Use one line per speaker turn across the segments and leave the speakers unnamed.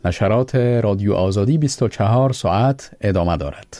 نشرات رادیو آزادی 24 ساعت ادامه دارد.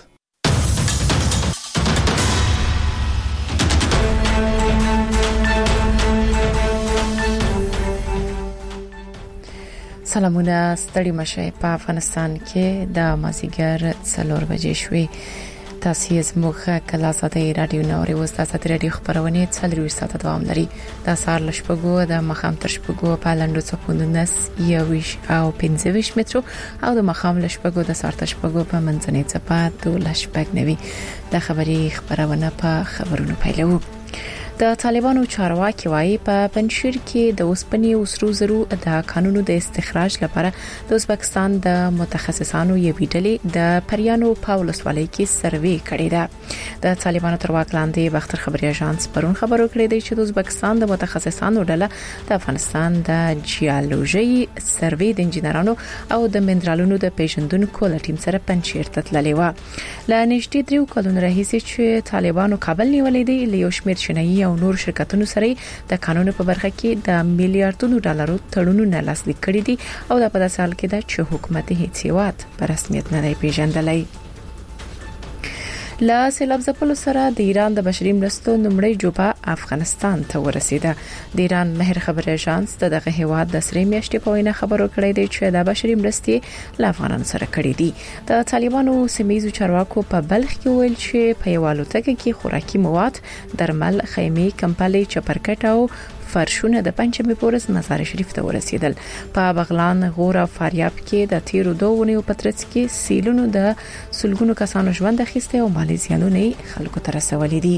سلامونه، ستړي مشه. په افغانستان کې د مازیګر 4 بجې شوې. تاسو زموږه کله آزادۍ رادیو نوري وستاسو رادیو خبرونه 4 ساعت دوام لري. د سار لشپګو د مخام تر شپګو په لاندو څپوندو نس 21 او 25 مترو او د مخام لشپګو د سار تر شپګو په منځنۍ څپه 2 شپګ نوي. د خبرونه په خبرونو پیلو. د طالبانو چارواکي وايي په پنځیر کې د اوسپنې او سرو زرو د قانونو د استخراج لپاره د ازبکستان د متخصصانو یو ډلې د پریانو پاولس والي کې سروې کړې ده. د طالبانو تر واک لاندې بختر خبري اژانس پرون خبرو کړې ده چې د ازبکستان د متخصصانو ډله د افغانستان د جیولوژي سروې د انجنیرانو او د منرالونو د پیژندونکو له ټیم سره پنځیر ته تللې و. ل نږدې 3 کلونو راهیسې چې طالبانو کابل نیولې دي، له یو شمېر شنایي او نور شرکتونو سره د قانون په برخه کې د میلیارډونو ډالرو تړونونه لاسلیک کړي دي او د په سال کې د چې حکومت هیڅ هیواد په رسمیت نه دی پیژندلی. لا سیلاب ځپلو سره د ایران د بشري مرستو نمړی جوبه افغانستان ته ورسیده. د ایران مهر خبري اژانس دغه هیواد د سری میاشتې په وینا خبرو کړی دی چې د بشري مرستې له افغانانو سره کړي دي. د طالبانو سیمایي چارواکو په بلخ کې ویل چې په یوالوتکه کې خوراکي مواد، درمل، خیمې، کمپلې، چپرکټ او فرشونه د پنځمې پورس مزار شریف ته ورسیدل. په بغلان، غور او فاریاب کې د تیرو 2 ونیو په ترڅ کې سیلونو د سلګونو کسانو ژوند اخیسته او مالي زیانونه خلکو ته رسولي دي.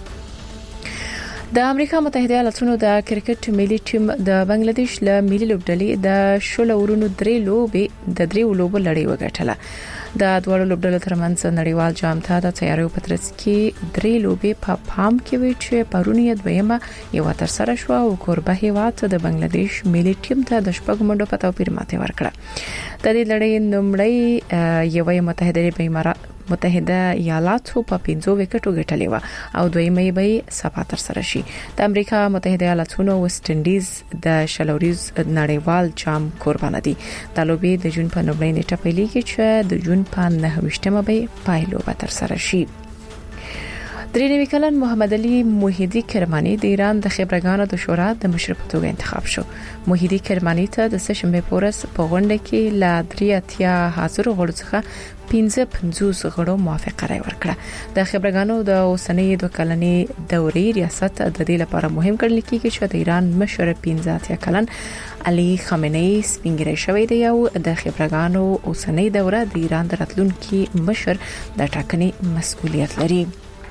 د امریکا متحده ایالاتونو د کرکټ ملي ټیم د بنگلاديش له ملي لوبډلې د شل اورونو 3 لوبو لړۍ وګټله. د دوه لوبډلو ترمنځ نړیوال جام ته د تیاریو په ترڅ کې 3 لوبې په پام کې وي چې پرونی دویمه یو تر سره شو او کوربه هیواد د بنگلاديش ملي ټیم ته د شپږ منډو په توپیر ماته ورکړه. د دې لړۍ نومړی یوه متحده ایالاتو په 15 وکټو ګټلې و او دویمه به سبا تر سره شي. د امریکا متحده ایالاتونو ویسټ انډیز د شلوریز نړیوال جام قربانه دي. د لوبې د جون په 9 نیټه پیلېږي چې د جون په 9مه به پایلو به تر سره شي. 93 کلن محمد علي موحدي کرماني د ایران د خبرګانو د شورا د مشر په توګه انتخاب شو. موحدي کرماني ته د سشنبه پورس په غونډه کې لا 3 حاضر غړو څخه 15 غړو موافقه راي ورکړه. د خبرګانو د اوسنۍ 2 کلنې دورې ریاست د دې لپاره مهم ګڼل کېږي چې د ایران مشر 15 کلن علي خامنه‌ای سپینګری شوی دی او د خبرګانو اوسنۍ دوره د ایران د راتلونکي مشر د ټاکنې مسؤلیت لري.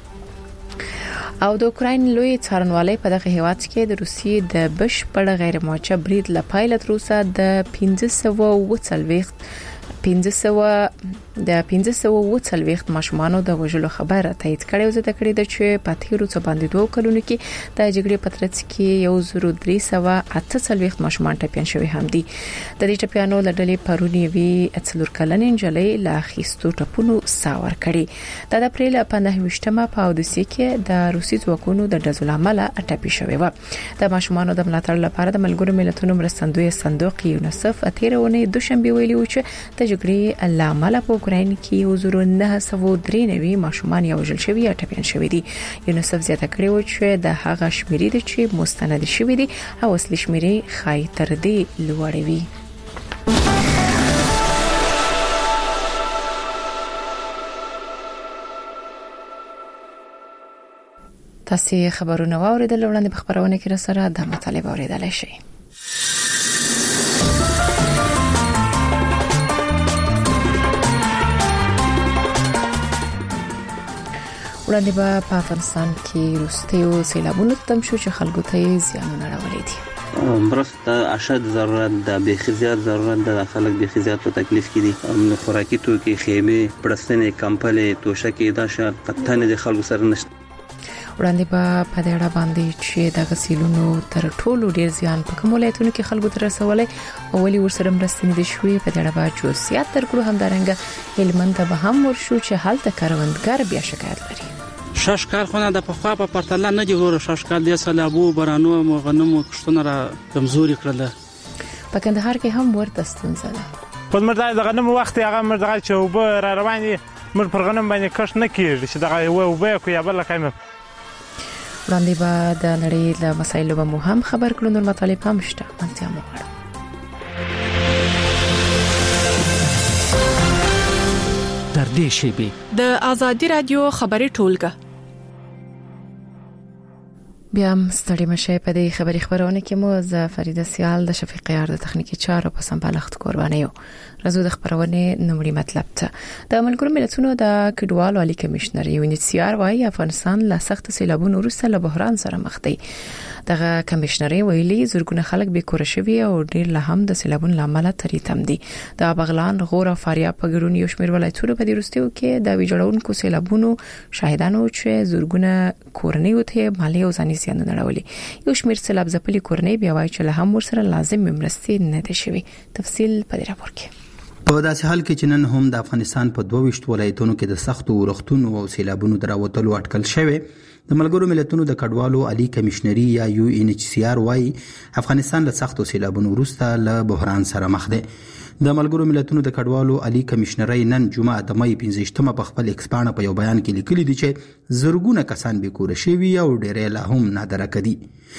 او د اوکراین لوی څارنوالۍ په دغه هیواد کې د روسیې د بشپړ غیر موجه برید لپاره تروسه د 1540 ماشومانو د وژلو خبره تایید کړې او زده کړې ده چې په تیرو څو باندې 2 کلونو کې د جګړې په ترڅ کې 1348 ماشومان ټپيان شوي هم دي. د دې ټپيانو لړلې پرونی وی 4 کلنې انجلۍ لا خيستو ټپونو ساور کړي. د اپریل په 9مه په اودیسي کې د روسي ځواکونو د ډزو لامل ټپي شوی و. د ماشومانو د ملاتړ لپاره د ملګرو ملتونو مرستندوی صندوق یونیسف اتیرونه دوشنبه ویلي و چې د جګړې لامل په اوکراین کې 1993 ماشومان یو ځل شوی یا ټپيان شوی دي. یونیسف زیاته کړی و چې د هغه شمیرې د چې مستند شوی دي او اصلي شمیرې خای تر دې لوړې وي. تاسو خبرونه واوریدل وړاندې په خبرونه کې را سره د مطالبه اوریدل شي. وړاندې په افغانستان کې روستیو سیلابونو تم شو چې خلکو ته زیانونه راولي دي.
مرسته اشد ضرورت د بخزيات ضرورت د خلک بخزيات په تکلیف کې دي. خوراکي توکي، خیمه، پړستنې، کمپلې، توشکې دا شات قطانه د خلکو سره نشته.
وړاندې په دې اړه باندې چې د غسیلونو تر ټولو ډیر زیان په کوم ولایتونو کې خلکو ته رسولای او ولې ورسره مرستې دي شوې په دې اړه به جوسیات ترکړو. همدارنګه هلمند به هم ورشو چې حالت کاروندګر بیا شکایت لري.
شاشکال خونه د پخوا په پرتله نه دی ورو. شاشکال د سلابو برانو او غنمو کښتونه را کمزوري کړل.
په کندهار کې هم ورته ستونزه ده.
په مردا د غنم وخت هغه مردا چې وب را روان دي مر پر غنم باندې کښ نه کیږي چې دغه وب کو یا بل کایم
وړاندې به د نړۍ له مسایلو به مو هم خبر کړو. نور مطالب هم شته منځه مو غواړم.
در دې شیبه
د آزادی رادیو خبري ټولګه
بیا هم ستړي مشه په دې خبري خبرونه کې مو ز فریده سیال د شفیق یار د تخنیکی چارو په سمبالښت قرباني یو رزو د خبرونه نومړي مطلب ته د ملګرو ملتونو د کډوالو عالی کمشنر UNHCR وايي افغانستان له سخت سیلابونو وروسته له بحران سره مخ دی. دغه کمشنر ویلي زرګونه خلک به کور شوي او ډیر له هم د سیلابونو لامل تریتم دي. د بغلان غور او فاریاب په ګډون یو شمېر ولایتونو په دې وروستیو کې د ویجاړونکو سیلابونو شاهدانو چې زرګونه کورنۍ ته مالی او ځاني زیانونه راولي. یو شمېر سیلاب ځپلي کورنۍ بیا وایي چې له هم ورسره لازم مرستې نه دي شوي. تفصیل په دې راپور کې.
په داسې حال کې چې نن هم د افغانستان په 22 ولایتونو کې د سختو ورښتونو او سیلابونو دراوتلو اټکل شوی. د ملګرو ملتونو د کډوالو عالی کمشنري یا UNHCR وايي افغانستان له سختو سیلابونو وروسته له بحران سره مخ دی. د ملګرو ملتونو د کډوالو عالی کمشنري نن جمعه د مې 15مه په خپل ایکسپانه په یو بیان کې لیکلي دي چې زرګونه کسان به کور شوي او ډېر لا هم نادره کدي.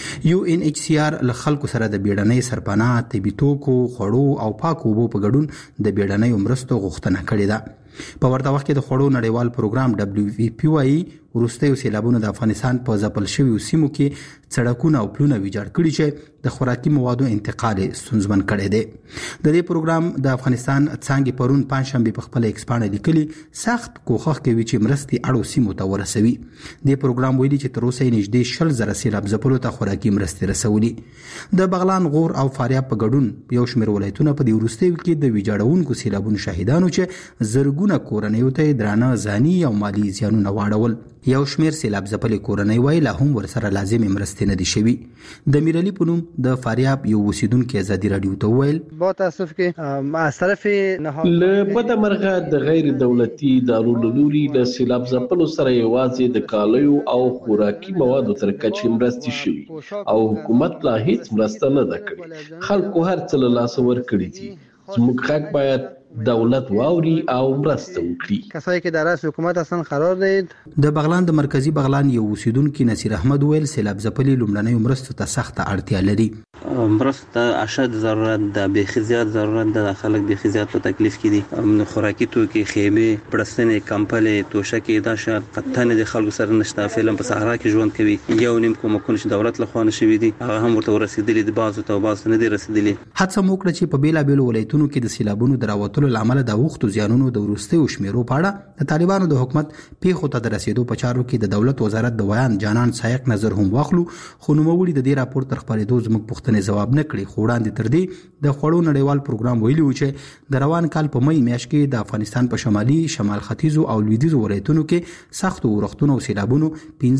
UNHCR له خلکو سره د بیړنۍ سرپناه طبي توکو خوړو او پاکو اوبو په ګډون د بیړنۍ مرستو غوښتنه کړې ده. په ورته وخت کې د خوړو نړیوال پروګرام WFP وايي وروستیو سیلابونو د افغانستان په ځپل شویو سیمو کې سړکونه او پلونه ویجاړ کړي چې د خوراکي موادو انتقال ستونزمن کړي دي. د دې پروګرام د افغانستان څنګه پرون پنځشنبه په خپل ایکسپانه لیکلي سخت کوښښ کوي چې مرستي اړو سیمو ته ورسوي. د پروګرام ویلي چې تر اوسه نږدې 40,000 سیلاب ځپلو ته خوراکي مرستي رسولي. د بغلان غور او فاریاب په ګډون یو شمېر ولایتونه په دې وروستیو کې د ویجاړونکو سیلابونو شاهدانو چې زرګونه کورنۍ ته درانه ځاني او مالی زیانونه واړول. یو شمېر سیلاب ځپلې کورنۍ وای لا هم ورسره لازم مرستې نه دي شوي. د میرعلی پونم د فاریاب یو اوسیدونکو ازادي رادیو ته ویل
با تاسف کې از طرف
له بدمرغه د غیر دولتي ادارو لوري له سیلاب ځپلو سره یوازې د کالیو او خوراکي موادو تر کچې مرستې شوي او حکومت لا هیڅ مرسته نه ده کړې. خلکو هر څه له لاسه ورکړي دي. زموږ حق باید دولت واوري او مرسته وکړي.
کسایی که در رأس حکومت هستن قرار دید.
د بغلان د مرکزی بغلان یو اوسیدونکو نصیر احمد ویل سیلاب ځپلي لومړنۍ مرستو ته سخت اړتیا لري.
مرسته اشد ضرورت ده، به زیات ضرورت ده. خلک به زیات په تکلیف کې دي. خوراکي توکي، خیمه، پړستنې، کمپلې، توشکې دا شات قطانه د خلکو سره نشته. فعلا په صحرا کې ژوند کوي. یو نیم کومکونه چې دولت له خوا نشوي دي هغه هم ورته ورسېدلي دي. بعضو ته بعضو نه دي رسېدلي.
هڅه مو کړې چې په بیلابېلو ولایتونو کې د سیلابونو دراوتلو لامل د وختو زیانونو د وروستیو شمیرو په اړه د طالبانو د حکومت پیښو ته د رسیدو په چارو کې د دولت وزارت د بیان جانان سایق نظر هم واخلو. خو نوموړي د دې راپور تر خبرېدو زموږ پوښتنې ځواب نه کړي. خو وړاندې تر دې د خوړو نړیوال پروګرام ویلي و چې د روان کال په مې میاشت کې د افغانستان په شمالي، شمال ختیځو او لویدیځو ولایتونو کې سختو ورښتونو او سیلابونو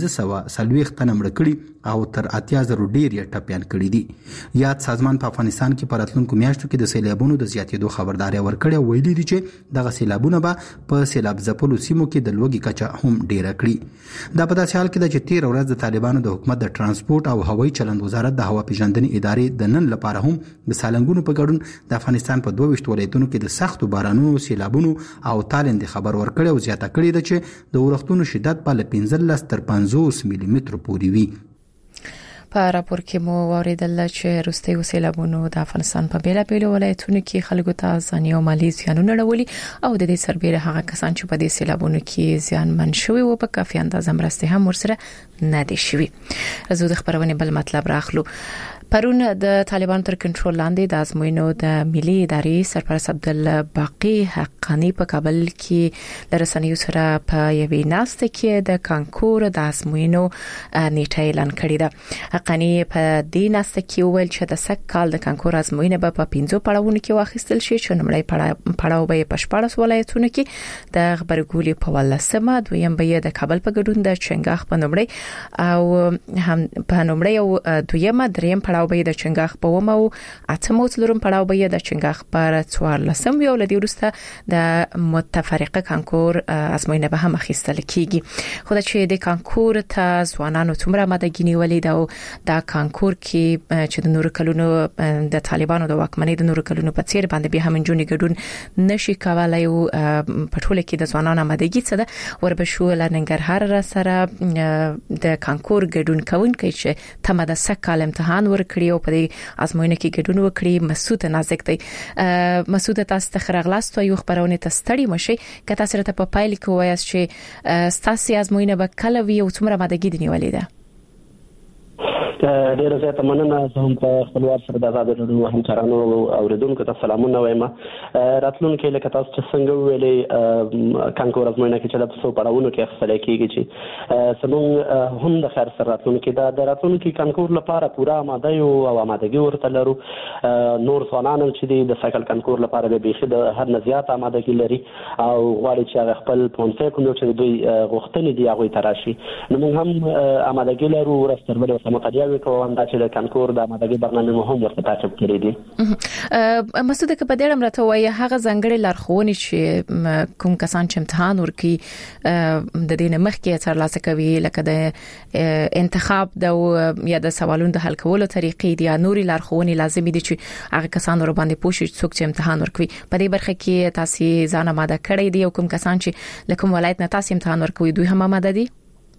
1540 تنه مړه کړي او تر 80,000 ډیر یې ټپيان کړي دي. یاد سازمان په افغانستان کې په راتلونکو میاشتو کې د سیلابونو د زیاتېدو خبرداري ورکړې او ویلي دي چې دغه سیلابونه به په سیلاب ځپلو سیمو کې د لوګي کچه هم ډیره کړي. دا په داسې حال کې چې 13 ورځ د طالبانو د حکومت د ترانسپورت او هوایي چلند وزارت د هوا پیژندنې ادارې د نن لپاره هم د سالنګونو په ګډون د افغانستان په 22 ولایتونو کې د سختو بارانونو، سیلابونو او تالند خبر ورکړی او زیاته کړی ده چې د ورښتونو شدت په 15 تر 50 ملي متر پورې وي.
په راپور کې مو اوریدل چې وروستیو سیلابونو د افغانستان په بیلابېلو ولایتونو کې خلکو ته ځاني او مالی زیانونه راولي او د دې سربېره هغه کسان چې په دې سیلابونو کې زیانمن شوي او په کافي اندازه مرستې هم ورسره نه دي شوي. زه د خبرونې بل مطلب راخلو. پرون د طالبانو تر کنټرول لاندې د ازموینو د ملي ادارې سرپرست عبدالله باقی حقانی په کابل کې د رسنیو سره په یوې ناسته کې د کانکور د ازموینو نیټه اعلان کړې ده. حقانی په دې ناسته کې ویل چې د سږ کال د کانکور ازموینه به په 15 پړاوونو کې واخیستل شي چې لومړی پړاو به په 14 ولایتونو کې د خبرګولي په 18مه، دویم به د کابل په ګډون د چنګاخ په نومړی او هم په نومړی او دویمه دریم پړاو پړاو به د چنګاخ په ومو اتمو څلورم پړاو به د چنګاخ پر 14 یو لدی ورسته د متفرقه کانکور ازموینه به هم اخیستل کیږي خو چې د کانکور ته ځوانانو څومره آمادګي نیولې دا کانکور کې چې د نور کلونو د طالبانو د واکمنۍ د نور کلونو په څیر باندې به هم جونې ګډون نشي کولای او پټوله کې د ځوانانو آمادګي څه ده وربشو لنګرهار را سره د کانکور ګډون کوونکي چې تمه د سکهال امتحان ورکړي او په ازموینه کې ګډون وکړي مسعود نازک دی مسعود تاسو ته خرغلاست یو خبرونه تستړي مشي که تاسو ته په پایل کې وایاست چې ستاسو ازموینه به کله وي او څومره آمادګي دی نیولې ده
ډیره زیاته مننه زه هم په خپلوار سره د آزاد راډیو همکارانو او اوریدونکو ته سلامونه وایم راتلونکي لکه تاسو چې څنګه ویلې کانکور ازموینه کې چې د څو پړاوونو کې اخیستل کېږي چې سمون هم د خیر سره راتلونکي د راتلونکي کانکور لپاره پوره آماده یو او آمادګي ورته لرو نور ځوانان چې د سایکل کانکور لپاره به بيخي د هر نه زیات آمادګي لري او غواړي چې خپل پونسه کوم چې دوی غوښتنې دی هغه تراشي نو موږ هم آمادګي لرو ورستربل او مطالعه کوم چې د کانکور د آمادګي برنامه هم ورته تعقیب کړی دي
مسعود که په دې اړه راته وایي هغه ځانګړي لارښوونې چې کوم کسان چې امتحان ورکي د دې نه مخکې ترلاسه کوي لکه د انتخاب د یا د سوالونو د حل کولو طریقې دي یا نوري لارښوونې لازمي دي چې هغه کسان ور باندې پوښتنه څوک چې امتحان ورکوي په دې برخه کې تاسو ځان آماده کړی دي او کوم کسان چې لکه ولایت نه تاسو امتحان ورکوي دوی هم آماده دي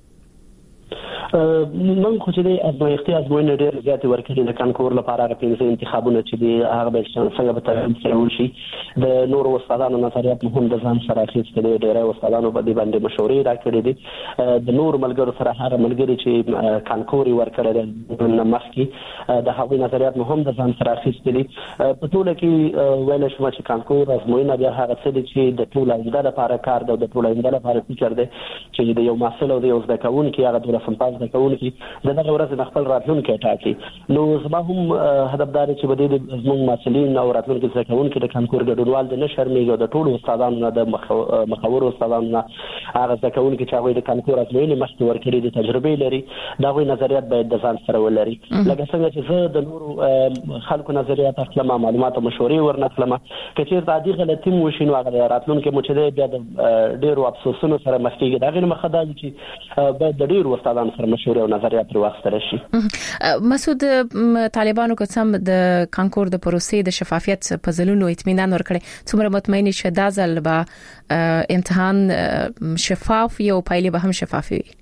من خو چې د ازموینې ډېر زیات ورکړي د کانکور لپاره هغه پنځه انتخابونه چې دی هغه به څنګه به ترتیب سره وشي د نور استادانو نظریات هم د ځان سره اخیستل ډېر استادانو په دې باندې مشورې راکړي دي د نور ملګرو سره هغه ملګری چې کانکور ورکړي د مخکې د هغوی نظریات هم د ځان سره اخیستل په ټول کې ویل شو چې کانکور ازموینه بیا هغه څه چې د ټول آینده لپاره کار دی د ټول آینده لپاره فکر دی چې د یو محصل او د یو زده کوونکي هغه د رسمپاز د کوونکي دغه ورځ د خپل راتلونکي ټاکي نو زما هم هدفدار چې بده د زموږ مسلین او راتلونکي زده کوونکي د کانکور ګډونوال د نشرمېږي د ټولو استادانو نه د مخاور استادانو نه هغه زده کوونکي چې هغه د کانکور ازموینې مخکې ورکړي د تجربه لري دا غوي نظریات باید د ځان سره ولري لکه څنګه چې زه د نورو خلکو نظریات اخلم معلومات او مشورې ورنکلم کچې د عادي غلطي مو شینو هغه راتلونکي مو چې بیا د ډیرو افسوسونو سره مخ کېږي دا غیر مخدل چې باید د ډیرو استادانو سره مشورې او نظریات واخیستل شي
مسعود طالبانو کوم د کانکور د پروسې د شفافیت په ځلونو اطمینان ورکړي څومره مطمئن شې دا ځل به امتحان شفاف یو پایله به هم شفاف وي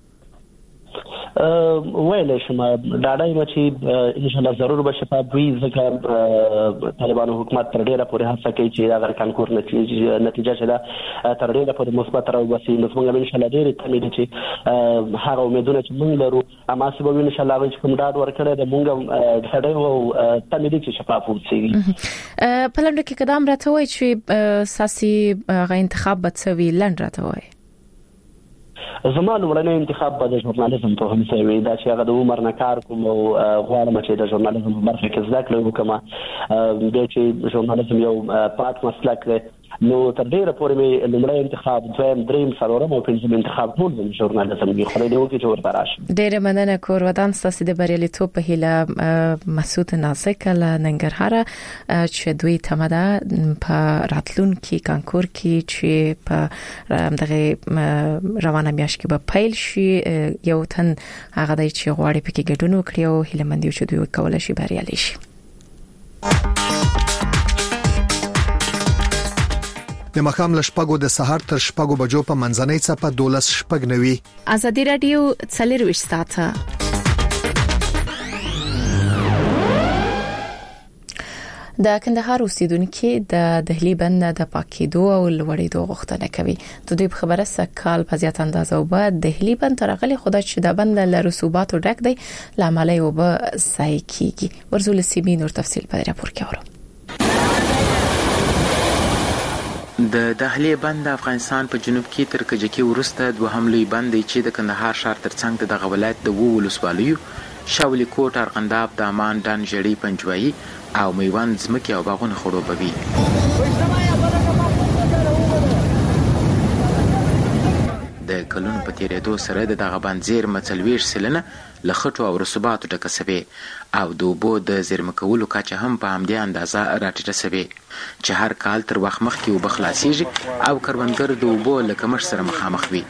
ویل شم ډاډای مچي ان شاء الله ضرور به شفاف وي ځکه طالبانو حکومت تر ډیره پورې هڅه کوي چې دا کانکور نتیجه چې تر ډیره پورې مثبت راوځي نو موږ ان شاء الله ډیره تمید چې هغه امیدونه چې موږ لرو اما سبب ان شاء الله چې کوم ډاډ ورکړي د موږ ډاډای او تمید چې شفاف وي
په لنډ کې قدم راته وای چې ساسي غو انتخاب بتسوي لنډ راته وای
زما لومړنی انتخاب به د ژورنالیزم په هم سوي دا چې هغه د عمر نه کار کوم او غواړم چې د ژورنالیزم په برخه کې زده کړم وکم د چې ژورنالیزم یو پات مسلک دی نو تر ډیره پورې مې لومړی انتخاب دویم دریم څلورم او پنځم انتخاب ټول د ژورنالیزم دی خو له دې چې ورته راشي
ډیره مننه کور ودان ستاسو د بریالیتوب په هیله مسعود نازک له ننګرهار چې دوی تمدا په راتلونکي کانکور کې چې په دغه روانه میاشت کې به پیل شي یو تن هغه د چې غواړي پکې ګډون وکړي او هیله مند یو چې دوی کولای شي بریالي شي
د مخام لشپګو د سحر تر شپګو بجو په منځنۍ صفه 12 شپګ نوي
ازادي رادیو څلروي ساته د کندهار اوسیدونکو د دهلي بند د پاکیدو او لوړېدو غوښتنه کوي د دوی خبره سکهال په زیات اندازه او بعد دهلي بند ترغلي خدای چې د بند له رسوباتو ډک دی لامل یې وب سای کیږي ورزول سیمین نور تفصیل په راپور کې اورو
د دهلي بند افغانستان په جنوب کې تر کجکي ورسته دوهم لوی بند چې د کندهار ښار ترڅنګ د ولایت د ولسوالیو شاولی کوټ ارغنداب دامان دان جړی پنجوي او میوند زمکه او باغونه خړوبوي د کلونو په تیریدو سره دغه بند زیرمه 40 سلنه له خټو او رسوباتو ډکه سوې او د اوبو د زیرمه کولو کچه هم په همدې اندازه راټیټه سوې چې هر کال تر وخت مخکې اوبه خلاصیږي او کروندګر د اوبو له کمښت سره مخامخ وي.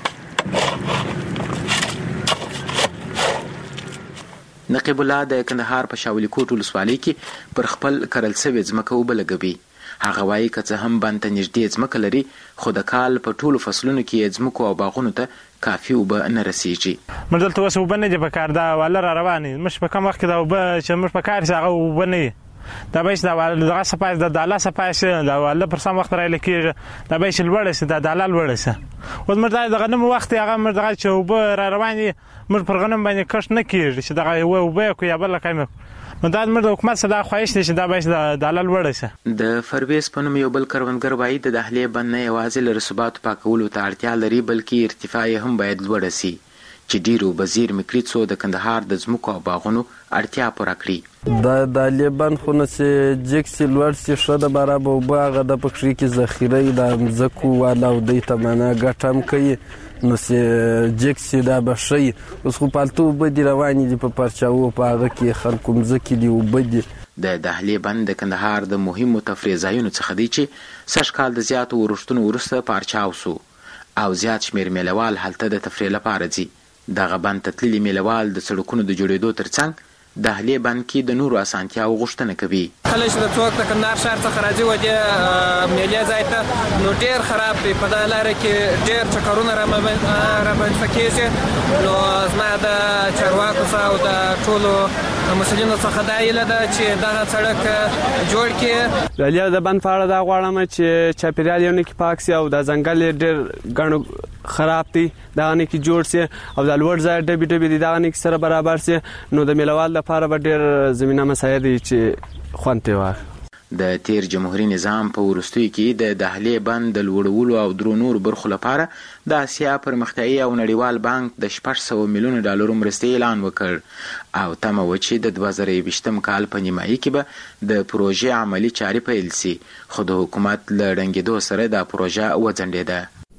نقیب الله د کندهار په شاولی کوټ ولسوالۍ کې پر خپل کرل سوې ځمکه اوبه لګوي. هغه وایي که څه هم بند ته نږدې ځمکه لري خو د کال په ټولو فصلونو کې یې ځمکو او باغونو ته کافي اوبه نه رسیږي.
موږ دلته اوس اوبه نه دي په کار دا واله را روانې موږ په کم وخت کې دا اوبه چې موږ په کار هغه اوبه نه وي دا به چې دا واله دغه صفایي د داله صفایي دا واله پر سم وخت رایل کېږي دا به چې لوړه سي دا داله لوړه سي اوس موږ د غنم وخت هغه موږ دغه چې اوبه را روانې موږ پر غنم باندې کښت نه کېږي چې دغه اوبه کو یا بل کایم نو دا د حکومت څخه دا خواهش دی چې دا به د علل وړه سي.
د فرویس په نوم یو بل کروندګر وایي د دهلې بند نه یوازې له رسوباتو پاکولو ته اړتیا لري بلکې ارتفاع یې هم باید لوړه سي چې ډیرو بزیر مکړي څو د کندهار د ځمکو او باغونو اړتیا پوره کړي.
د دهلې بند خو نه چې جګ سي لوړ سي ښه د برابر اوبه هغه د پکښې کې ذخیره د مځکو والا او دوی ته معنا ګټه هم کوي نو چې جګ سي دا به ښه اوس خو پالتو اوبه دي روانې دي په پرچاوو په هغه کې خلکو مځکې دي اوبه دي.
د دهلې بند د کندهار د مهمو تفریح ځایونو څخه دی چې سږ کال د زیاتو ورښتونو وروسته پارچاو سو او زیات شمېر میلهوال هلته د تفریح لپاره ځي. دغه بند ته تللي میلهوال د سړکونو د جوړېدو ترڅنګ دهلې بند کې د نورو اسانتیاو غوښتنه کوي.
کله چې د څوک د کندهار ښار څخه راځي و دې میلې ځای ته نو ډېر خراب دی په دغه لاره کې ډېر چکرونه رامنځته کېږي نو زما د چارواکو څخه او د ټولو مسؤلینو څخه دا هیله ده چې دغه سړک جوړ کړي.
د بند په اړه دا غواړم چې چاپیریال یې نه کې پاک سي او د ځنګل یې ډېر ګڼ خراب دی دغه نه کې جوړ سي او د لوړ ځای ډبې ډبې دي دغه نه کې سره برابر سي نو د میلهوال لپاره به ډېر زمینه مساعد دي چې خوند ترې واخلي.
د تیر جمهوریت نظام په وروستیو کې د دهلې بند د لوړولو او درو نورو برخو لپاره د اسیا پرمختیایي او نړیوال بانک د 600 میلیون ډالرو مرستې اعلان وکړ او تمه و چې د 2020 کال په نیمایي کې به د پروژې عملی چارې پیل سي خو د حکومت له ړنګېدو سره دا پروژه وځنډېده.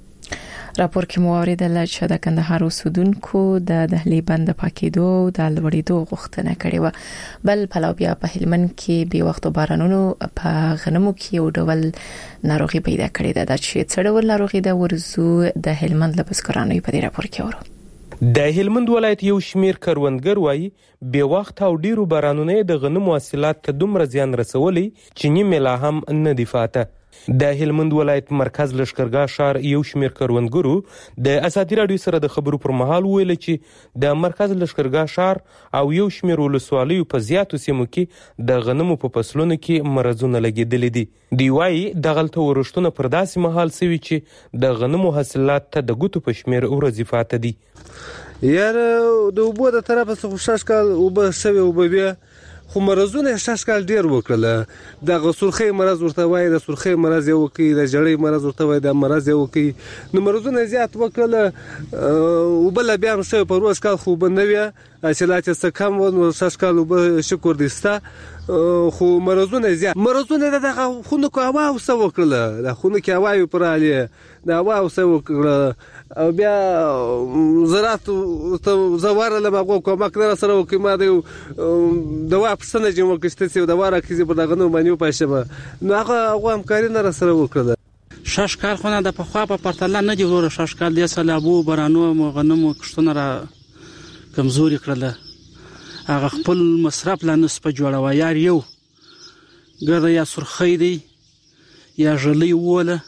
راپور کې مو اوریدل چې د کندهار اوسیدونکو د دهلې بند پاکېدو د لوړېدو غوښتنه کړې و بل پلو بیا په هلمند کې به وخت بارانونو په غنمو کې یو ډول ناروغي پیدا کړې ده چې څه ډول ناروغي ده ورزو د هلمند لپسکرانوي په دې راپور کې ورو.
د هلمند ولایت یو شمیر کروندګر وایي به وخت او ډیرو بارانونو د غنمو حاصلات ته دومره زیان رسولي چې نیمه لا هم نه دی فاته. د هلمند ولایت مرکز لشکرګاه ښار یو شمیر کروندګرو د ازادي راډیو سره د خبرو پر مهال ویل چې د مرکز لشکرګاه ښار او یو شمیر ولسوالیو په زیاتو سیمو کې د غنمو په فصلونو کې مرزونه لګیدلې دي. دی وايي دغلته ورښتونه پر داسې مهال سوي چې د غنمو حاصلات ته د ګوتو په شمیر ورځې فاته دي.
یار د اوبو د طرفه څخه شش کال اوبه سوي اوبه بیا خو مرزونه شش کال ډیر وکړل د سرخی مرز ورته وای د سرخی مرز یو کوي د جړی مرز ورته وای د مرز یو کوي نو مرزونه زیات وکړل او بل بیا هم څه په روز کال خو بنوي حاصلات څه کم و شش کال وب شکر دستا خو مرزونه زیات مرزونه دغه خونو کو هوا او څه وکړل د خونو کې هوا پر علي د هوا او څه وکړل او بیا زراعت زواره لمغه کومک نه سره وکي ما د دوا پسنه جوړ کړسته چې د واره کې په دغه نو باندې پښه نو هغه همکاري نه سره وکړه.
شش کال خونه د پخوا په پرتله نه دی ورو شش کال د سلابو برانو غنمو کښتونه را کمزوري کړل هغه خپل مصرف لا نسبه جوړوي یار یو ګرځي یا سرخی دی یا ژلې وله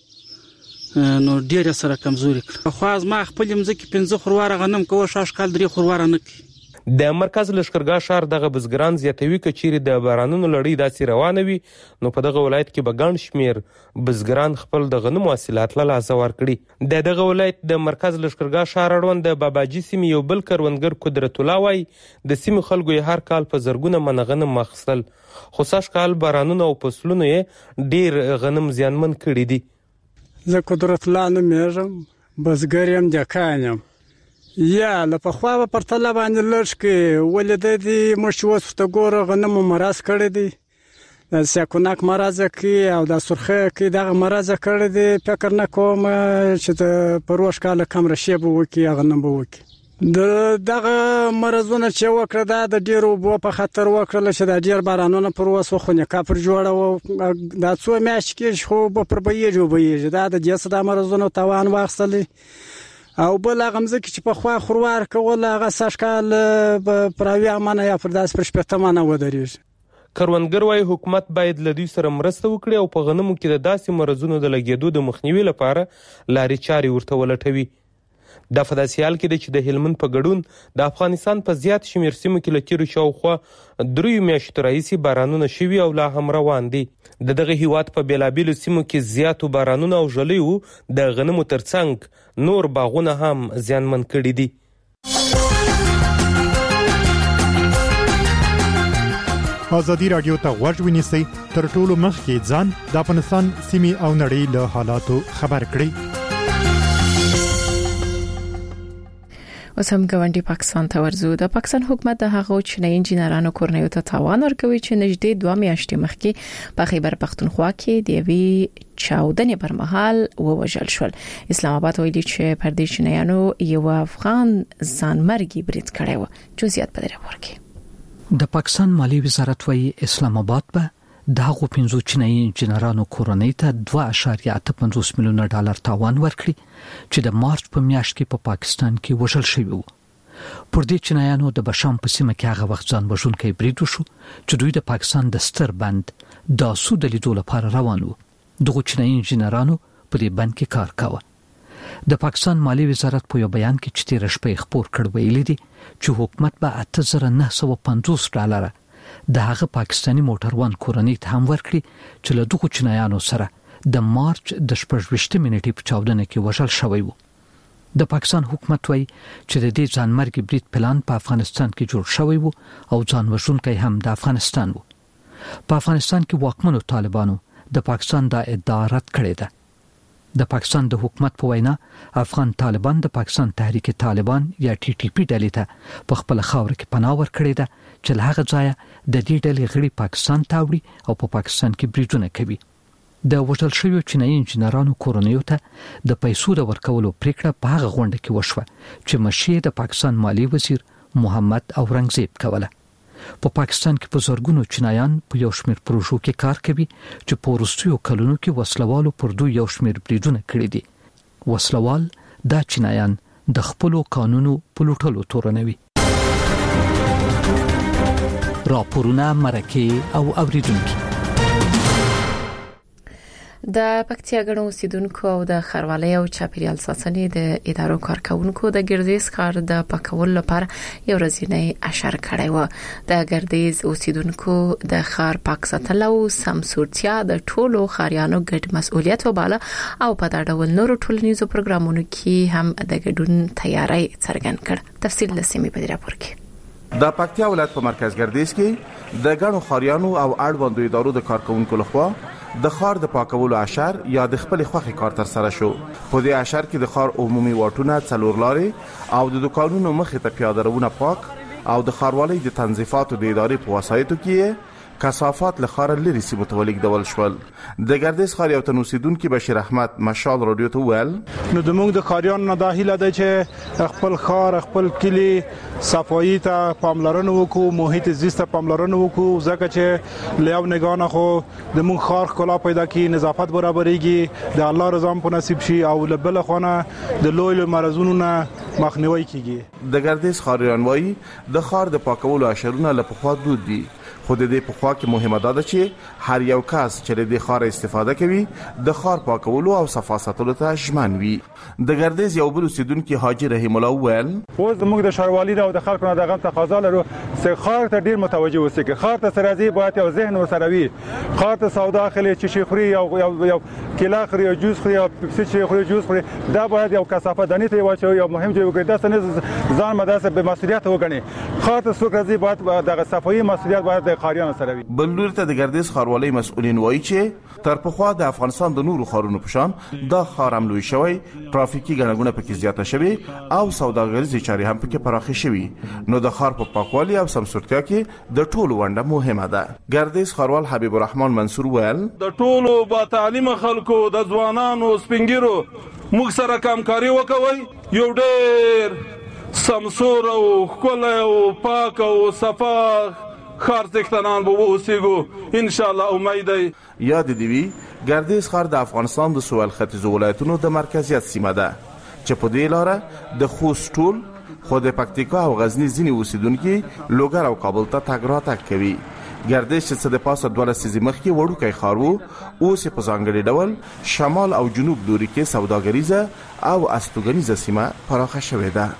نو ډیر سره کمزوري کړ. خو از ما خپل مزکی 15 خرواره غنم کوه شاش کال 3 خرواره نه کی.
د مرکز لشکرګاه ښار دغه بزګران زیاتوي کچيري د بارانونو لړۍ داسې روانه وي نو په دغه ولایت کې به ګڼ شمیر بزګران خپل د غنمو حاصلات له لاسه ورکړي. د دغه ولایت د مرکز لشکرګاه ښار اړوند د باباجي سیمې یو بل کروندګر قدرت الله وای د سیمې خلکو یې هر کال په زرګونه من غنم مخصل خو سږ کال بارانونه او فصلونه یې ډیر غنم زیانمن کړي دي.
زه قدرت الله نومېږم بزګر یم دکان یم یا له پخوا په پرتله باندې لږ کې ولې د دې مشوس ته ګوره غنمو مرز کړی دی د سیاکونک مرز کې او د سرخه کې دغه مرز کړی دی فکر نه کوم چې د پروش کال کم رشي به وکي هغه نه به وکي دغه مرزونه چې وکړه د ډیرو بو په خطر وکړل چې د ډیر بارانونو پر وسو خو نه کاپر جوړه دا څو میاشت کې خو به پر بېجو دا د جسد مرزونو توان واخصلی او بل غمزه کې چې په خوا خروار کول هغه سشکال پراوی امانه یا پرداس پر شپتمانه ودرېږي
کروندګر وايي حکومت باید له دوی سره مرسته وکړي او په غنمو کې د داسې مرزونو د لګېدو د مخنیوي لپاره لارې چارې ورته ولټوي. دا په داسې حال کې ده چې د هلمند په ګډون د افغانستان په زیات شمېر سیمو کې له تېرو شاوخوا 3 میاشتو راهیسې بارانونه شوي او لا هم روان دي. د دغه هیواد په بېلابېلو سیمو کې زیاتو بارانونه او ژلیو د غنمو ترڅنګ نور باغونه هم زیانمن کړي دي.
ازادي رادیو ته غوږ ونیسئ تر ټولو مخکې ځان د افغانستان سیمې او نړۍ له حالاتو خبر کړئ.
اوس هم ګاونډي پاکستان ته ورځو. د پاکستان حکومت د هغو چینایي انجینرانو کورنیو ته تاوان ورکوي چې نږدې 2 میاشتې مخکې په خیبر پختونخوا کې د یوې چاودنې پر مهال ووژل شول. اسلام آباد ویلي چې پر دې چینایانو یو افغان ځانمرګي برید کړی و. جزئیات په دې راپور کې.
د پاکستان مالی وزارت وايي اسلام آباد به د هغو 5 چینایي انجینرانو کورنۍ ته 2.85 میلیون ډالر تاوان ورکړي چې د مارچ په میاشت کې په پاکستان کې وژل شوی وو. پر دې چینایانو د بشام په سیمه کې هغه وخت ځان وژونکی برید وشو چې دوی د پاکستان د ستر بند د سود لیدو لپاره روان وو. دغه چینایي انجینرانو په دې بند کې کار کاوه. د پاکستان مالی وزارت په یو بیان کې چې تیر شپه خبر کړ ویلي دي چې حکومت به 8950 ډالر د هغه پاکستانی موټروان کورنۍ ته هم ورکړي چې له دغه چینایانو سره د مارچ د 18 منټې په چاودنه کې وژل شوی وو. د پاکستان حکومت وايي چې د دې ځانمرګي برید پلان په افغانستان کې جوړ شوی وو او ځان وژونکی هم د افغانستان وو. په افغانستان کې واکمنو طالبانو د پاکستان د ادعا رد کړې ده. د پاکستان د حکومت په وینا افغان طالبان د پاکستان تحریک طالبان یا TTP ډلې ته په خپل خاور کې پناه ورکړې ده چې له هغه ځایه د دې ډلې غړي پاکستان ته وړي او په پاکستان کې بریدونه کوي. د وژل شویو چینایي انجینرانو کورنیو ته د پیسو د ورکولو پریکړه په هغه غونډه کې وشوه چې مشیر د پاکستان مالی وزیر محمد اورنګزیب کوله. په پاکستان کې په زورګونو چینایان په یو شمېر پروژو کې کار کوي چې په وروستیو کلونو کې وسلوالو پر دوی یو شمېر بریدونه کړي دي. وسلوال دا چینایان د خپلو قانونو په لوټلو تورنوي. راپورونه مرکه او اوریدونکو.
د پکتیا ګڼو اوسیدونکو او د خروالۍ او چاپیریال ساتنې د ادارو کارکونکو د ګردیز ښار د پاکولو لپاره یو ورځنی اشر کړی و. د ګردیز اوسیدونکو د ښار پاک ساتل او سمسورتیا د ټولو ښاریانو ګډ مسؤلیت وباله او په دا ډول نورو ټولنیزو پروګرامونو کې هم د ګډون تیاری څرګند کړ. تفصیل لسمې په راپور کې.
د پکتیا ولایت په مرکز ګردیز کې د ګڼو ښاریانو او اړوندو ادارو د کارکونکو لخوا د ښار د پاکولو اشر یا د خپل خوخي کار تر سره شو. په دې اشر کې د ښار عمومي واټونه، څلور لارې او د دکانونو مخې ته پیاده روونه پاک او د ښاروالۍ د تنظیفاتو د ادارې په وسایطو کې کثافات له ښار لري سیمو ته ولېږدول شول. د ګردیز ښار یو تن اوسیدونکي بشیر احمد مشال رادیو ته وویل
نو د موږ د ښاریانو نه دا هیله ده چې خپل ښار خپل کلی صفایي ته پاملرنه وکړو، محیط زیست ته پاملرنه وکړو، ځکه چې له یو نگاه نه خو د موږ ښار ښکلا پیدا کړي، نظافت برابرېږي، د الله رضا په نصیب شي او له بل خونه د لوی مرزونو نه مخنیوي کیږي.
د ګردیز ښاریان وايي د ښار د پاکولو اشرونه له پخوا دود دي، خو د دې په خوا کې مهمه ده چې هر یو کس چې د ښار استفاده کوي د ښار پاکولو او صفا ساتلو ته ژمن وي. د ګردیز یو بل اوسیدونکي حاجی رحیم الله وویل
اوس موږ د ښاروالۍ او د خلکو نه دغه تقاضا لرو چې ښار ته ډیر متوجه اوسئ، چې ښار ته سره ځي باید یو ذهن ورسره وي، ښار ته سودا اخلي چې شي خوري یو کیلا خوري او جوس خوري او پیپسي چې خوري جوس خوري، دا باید یو کثافه دانی ته واچوي او مهم چې وګړي دا څنګه ځان مدرسه به مسؤلیت وګڼي. ښار ته څوک راځي باید دغه صفایي مسؤلیت باید د ښاریانو سره وي.
بل لور ته د ګردیز ښاروالۍ مسؤلین وایي چې تر پخوا د افغانستان د نورو ښارونو په شان دا ښار هم لوی شوی، ترافیکي ګڼه ګوڼه پکې زیاته شوې او سوداګریزې چارې هم پکې پراخې شوي. نو د ښار په پاکوالي او سمسورتیا کې د ټولو ونډه مهمه ده. ګردیز ښاروال حبیب الرحمن منصور ویل
د ټولو با تعلیمه خلکو د ځوانانو سپینګیرو موږ سره همکاري وکوي. یو ډېر سمسور او ښکلی او پاک او صفا ښار څښتنان به واوسېږو ان شاء الله. امید دی.
یاد دی وی ګردیز ښار د افغانستان د سویل ختیځو ولایتونو د مرکزیت سیمه ده چې په دې لاره د خوست ټول خو د پکتیکا او غزنی ځینې اوسیدونکي لوګر او کابل ته تګ راتګ کوي. ګردیز چې څه د پاسه 12 لسیزې مخکې وړوکی ښار و، اوس په ځانګړي ډول شمال او جنوب لوري کې سوداګریزه او استوګنیزه سیمه پراخه شوې ده.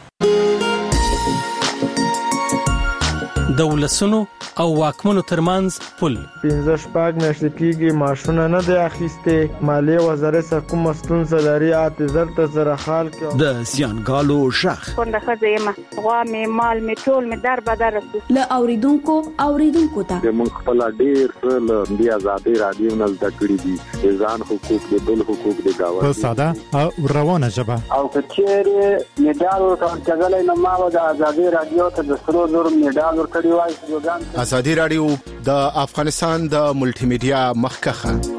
د ولسونو او واکمنو ترمنځ پل
15 میاشتې کېږي ماشونه نه دی اخیسته. مالیه وزارت سره کوم ستونزه لري اعتذار ته سره حال کې
د زیانګالو شخ
څنګه خزه ما غوا می مال می ټول می در بدر له اوریدونکو ته
د مونږ خپل ډیر څه د آزادي رادیو نه د کړی دي ځان حقوق د بل حقوق د گاوه
په ساده او روانه ژبه
او کچېره میډال ورکړل کېږي نو ما د آزادي رادیو ته د سرو زور میډال ورکړی وای.
آزادي رادیو د افغانستان د ملټي میډیا مخکخه.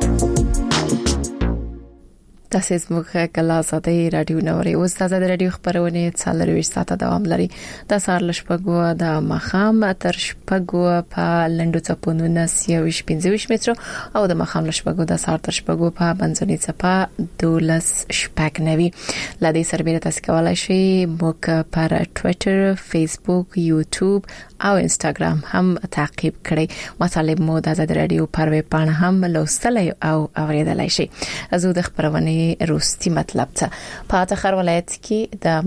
تاسو زموږ کله آزادي رادیو نوري اوس د آزادي رادیو خبرونه 40 ساعته دوام لري. د سهار لشپګو د مخام تر شپګو په لندو چپونو 915 متر او د مخام لشپګو د سهار تر شپګو په بنځنی چپا 12 شپګ نوي. لدې سربېره تاسو کولای شئ موږ پر ټوئیټر، فیسبوک، یوټیوب او انستګرام هم تعقیب کړئ. مطالب مو د آزادي رادیو پر ویب پاڼه هم لوستلای او اوریدلای شئ. زه د خبرونه روستي مطلب ته په تخر ولایت کې د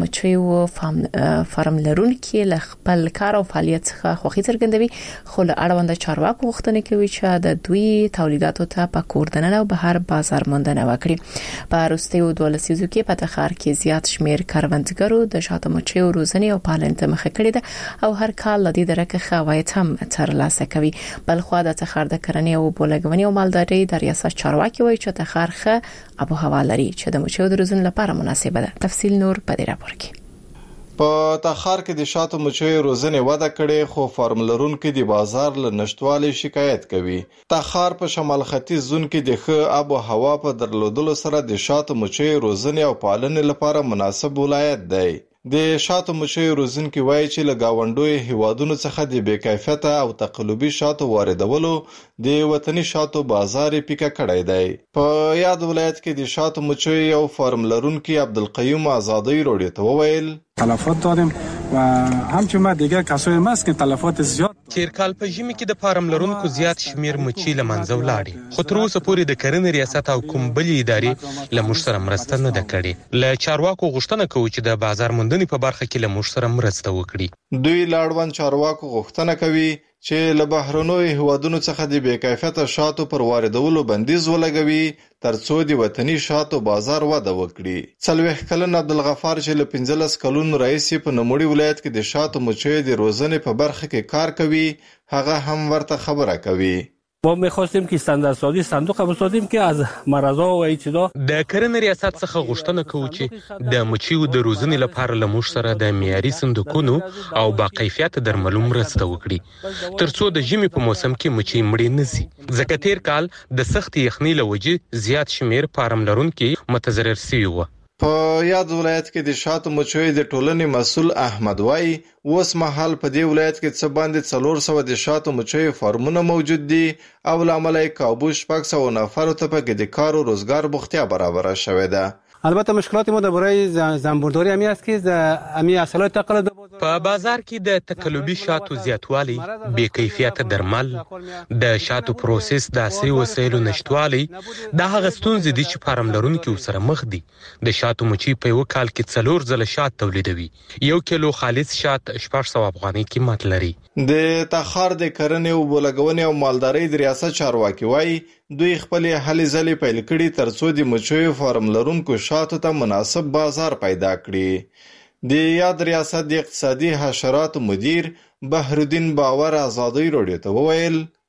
مچیو فارم لرونکي ل خپل کار او فعالیت څخه خوښي څرګندوي، خو له اړوند چارواکو غوښتنه کوي چې د دوی تولیداتو ته په کوردنه او بهر بازار موندنه وکړي. په روستي 2 لسیزو کې په تخر کې زیات شمیر کاروانګرو د شاته مچیو روزنې او پالنې ته مخه کړې ده او هر کال لدی درکه خوایت هم ترلاسه کوي. بل خو د تخر د کرنې او بولګونی او مالداري د ریاست چارواکي وایي چې تخرخه ابو هوا لري چې د مچیو د روزنې لپاره مناسبه ده. تفصیل نور په دې راپور کې.
په تخار کې د شاتو مچیو روزنې وده کړې، خو فارم لرونکو د بازار له نشټوالي شکایت کوي. تخار په شمال ختیځ زون کې د ښه آب او هوا په درلودلو سره د شاتو مچیو روزنې او پالنې لپاره مناسب ولایت دی. د شاتو مچیو روزنکي وایي چې له گاونډوي هیوادونو څخه د بې کیفیته او تقلبي شاتو واردولو د وطني شاتو بازار پیکه کړی دی. په یاد ولایت کې د شاتو مچیو فارم لرونکي عبدالقیوم آزادی روډي ته وویل
تلفات داریم و همچنین دیگه کسایی ماست که تلفات زیاد.
تیر کال په ژمي کې د فارم لرونکو زیات شمیر مچي له منځه ولاړې، خو تر اوسه پورې د کرنې ریاست او کوم بلې ادارې له موږ سره مرسته نه ده کړې. له چارواکو غوښتنه کوو چې د بازار موندنې په برخه کې له موږ سره مرسته وکړي.
دوی لاړوند چارواکو غوښتنه کوي چې له بهرنوي هیوادونو څخه د بې کیفیته شاتو پر واردولو بندیز ولګوي ترڅو د وطني شاتو بازار وده وکړي. 40 کلن عبدالغفار چې له 15 کلونو راهیسې په نوموړي ولایت کې د شاتو مچیو د روزنې په برخه کې کار کوي، هغه هم ورته خبره کوي.
ما می‌خواستیم که استانداردسازی صندوق بسازیم که از مرضا و ایتدا
د کرنې ریاست څخه غوښتنه کوو چې د مچیو د روزنې لپاره له موږ سره د معیاري صندوقونو او با کیفیت درملو مرسته وکړي ترڅو د ژمي په موسم کې مچي مړې نه شي، ځکه تیر کال د سخت یخنۍ له وجې زیات شمیر فارم لرونکي متضرر شوي وو.
په یاد ولایت کې د شاتو مچیو د ټولنې مسؤل احمد وای اوس مهال په دې ولایت کې څه باندې 400 د شاتو مچیو فارمونه موجود دي او لامل یې کابو 600 نفر ته په د کار او روزګار بوختیا برابر شوه ده.
البته مشکلات ما درباره زنبورداری همی است که همی اصالات تقلید
په بازار کې د تقلبي شاتو زیاتوالی، بې کیفیت درمل، د شاتو پروسس د عصري وسایلو نشټوالی د هغه ستونزې دي چې فارم لرونکي سره مخ دي. د شاتو مچي په یو کال کې 4 ځله شات تولیدوي. 1 کیلو خالص شات 600 افغانۍ قیمت لري.
د تخار د کرنې او بولګونې او مالدارۍ د ریاست چارواکي وایي دوی خپل هلې ځلې پیل کړي ترڅو د مچیو فارم لرونکو شاتو ته مناسب بازار پیدا کړي. د یاد ریاست د اقتصادي حشراتو مدیر بحرالدین باور آزادی روډي ته وویل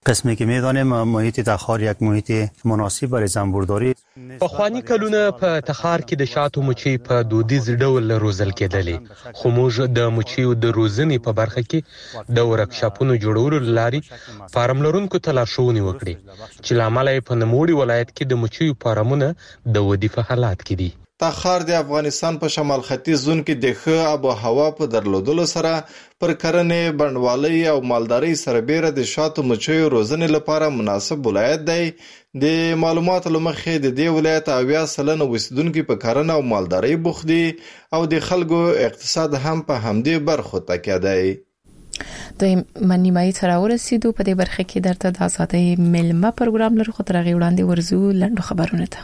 قسمی که میدانیم محیط تخار یک محیط مناسب برای زنبورداری.
په خواني کلونه په تخار کې د شاتو مچۍ په دودیز ډول روزل کېدلې، خو موږ د مچیو د روزنې په برخه کې د ورکشاپونو جوړولو لاري فارم لرونکو ته لارښوونې وکړې چې لامل په نموړي ولایت کې د مچیو فارمونه د ودی په حالات کې دي.
تخار د افغانستان په شمال ختیځ زون کې د ښه آب او هوا په درلودلو سره پر کرنې بڼوالۍ او مالدارۍ سربېره د شاتو مچیو روزنې لپاره مناسب ولایت دی. د معلوماتو لمخې د دې ولایت 80% اوسیدونکو په کرنه او مالدارۍ بوخت دي او د خلکو اقتصاد هم په همدې برخو تکیه دی.
د منیمای تر ورسېدو په دې برخه کې درته د آزادۍ ملما پروګرام لرو، خو تر هغه وړاندې ورزو لنډو خبرونه ته.